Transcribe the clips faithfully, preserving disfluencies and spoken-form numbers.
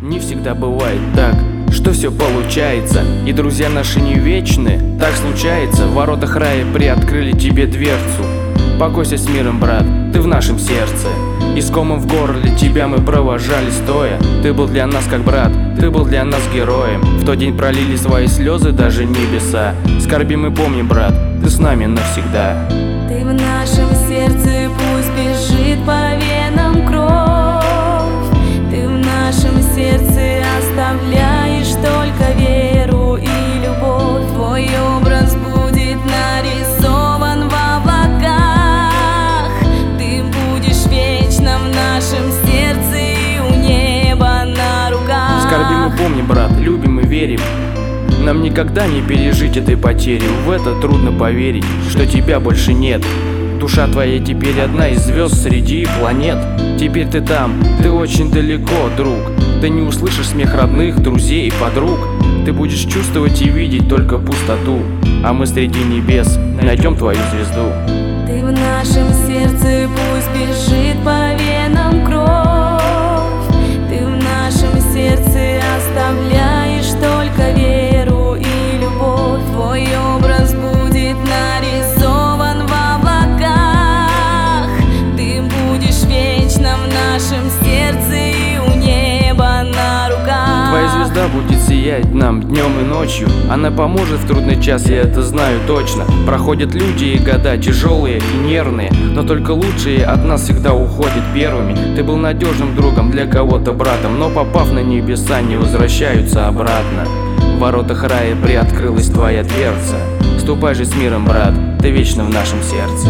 Не всегда бывает так, что все получается, и друзья наши не вечны. Так случается, в воротах рая приоткрыли тебе дверцу. Покойся с миром, брат, ты в нашем сердце. Искомом в горле тебя мы провожали стоя. Ты был для нас как брат, ты был для нас героем. В тот день пролили свои слезы даже небеса. Скорбим и помним, брат, ты с нами навсегда. Ты в нашем сердце, пусть бежит по венам кровь. Ты в нашем сердце оставляешь только веру и любовь. Твой образ будет нарисован в облаках. Ты будешь вечно в нашем сердце и у неба на руках. Скорбим и помним, брат, любим и верим. Нам никогда не пережить этой потери. В это трудно поверить, что тебя больше нет. Душа твоя теперь одна из звезд среди планет. Теперь ты там, ты очень далеко, друг. Ты не услышишь смех родных, друзей и подруг. Ты будешь чувствовать и видеть только пустоту. А мы среди небес найдем твою звезду. Ты в нашем сердце, пусть бежит по венам кровь. Ты в нашем сердце оставляешь только веру и любовь. Твой образ будет нарисован в облаках. Ты будешь вечно в нашем сердце и у неба на руках. Твоя звезда будет сиять нам днем и ночью. Она поможет в трудный час, я это знаю точно. Проходят люди и года тяжелые и нервные, но только лучшие от нас всегда уходят первыми. Ты был надежным другом, для кого-то братом, но попав на небеса, не возвращаются обратно. В воротах рая приоткрылась твоя дверца. Ступай же с миром, брат, ты вечно в нашем сердце.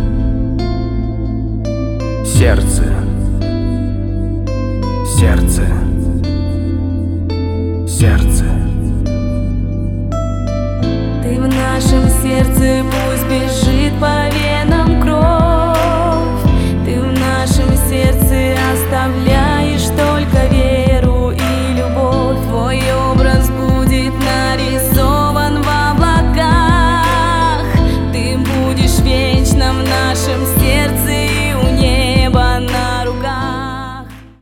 Сердце. Сердце. Сердце. Ты в нашем сердце, пусть бежит по венам